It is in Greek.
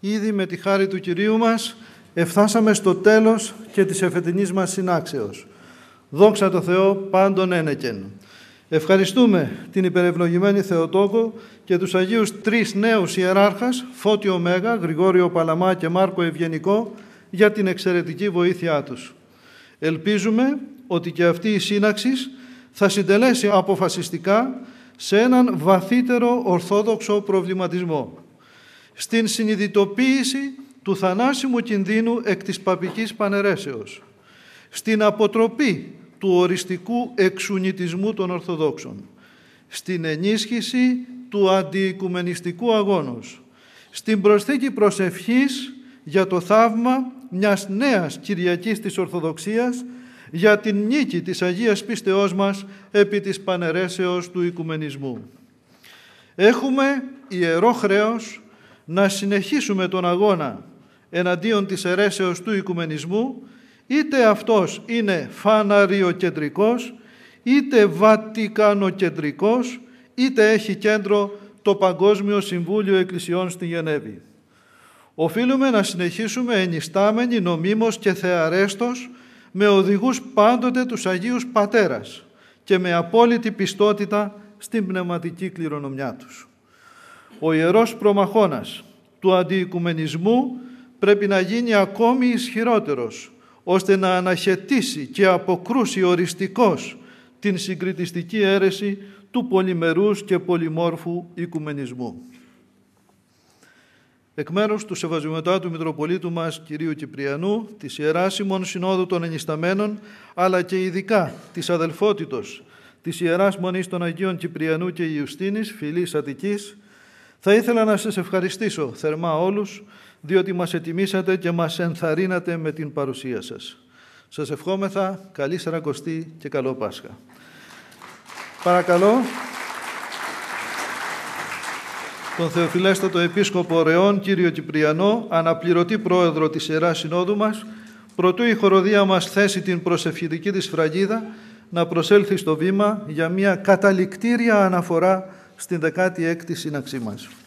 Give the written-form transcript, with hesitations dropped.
Ήδη με τη χάρη του Κυρίου μας εφτάσαμε στο τέλος και της εφετινής μας συνάξεως. Δόξα τω Θεώ πάντων ένεκεν. Ευχαριστούμε την υπερευλογημένη Θεοτόκο και τους Αγίους τρεις νέους ιεράρχας, Φώτιο Μέγα, Γρηγόριο Παλαμά και Μάρκο Ευγενικό, για την εξαιρετική βοήθειά τους. Ελπίζουμε ότι και αυτή η σύναξη θα συντελέσει αποφασιστικά σε έναν βαθύτερο ορθόδοξο προβληματισμό, στην συνειδητοποίηση του θανάσιμου κινδύνου εκ της παπικής παναιρέσεως, στην αποτροπή του οριστικού εξουνητισμού των Ορθοδόξων, στην ενίσχυση του αντιοικουμενιστικού αγώνος, στην προσθήκη προσευχής για το θαύμα μιας νέας Κυριακής της Ορθοδοξίας, για την νίκη της Αγίας Πίστεώς μας επί της παναιρέσεως του οικουμενισμού. Έχουμε ιερό χρέος να συνεχίσουμε τον αγώνα εναντίον της αιρέσεως του οικουμενισμού, είτε αυτός είναι φαναριοκεντρικός, είτε βατικανοκεντρικός, είτε έχει κέντρο το Παγκόσμιο Συμβούλιο Εκκλησιών στη Γενέβη. Οφείλουμε να συνεχίσουμε ενιστάμενοι νομίμως και θεαρέστος, με οδηγούς πάντοτε τους Αγίους Πατέρας και με απόλυτη πιστότητα στην πνευματική κληρονομιά τους. Ο Ιερός Προμαχώνας του αντιοικουμενισμού πρέπει να γίνει ακόμη ισχυρότερος, ώστε να αναχαιτήσει και αποκρούσει οριστικώς την συγκριτιστική αίρεση του πολυμερούς και πολυμόρφου οικουμενισμού. Εκ μέρους του Σεβασμιωτάτου Μητροπολίτου μας Κυρίου Κυπριανού, της Ιεράς ημών Συνόδου των Ενισταμένων, αλλά και ειδικά της αδελφότητος της Ιεράς Μονής των Αγίων Κυπριανού και Ιουστίνης, φυλής Αττικής, θα ήθελα να σας ευχαριστήσω θερμά όλους, διότι μας ετιμήσατε και μας ενθαρρύνατε με την παρουσία σας. Σας ευχόμεθα καλή Σαρακοστή και καλό Πάσχα. Παρακαλώ τον Θεοφιλέστατο Επίσκοπο Ωρεών, κύριο Κυπριανό, αναπληρωτή πρόεδρο της Ιεράς Συνόδου μας, προτού η χοροδία μας θέσει την προσευχητική της φραγίδα, να προσέλθει στο βήμα για μια καταληκτήρια αναφορά στην 16η σύναξή μας.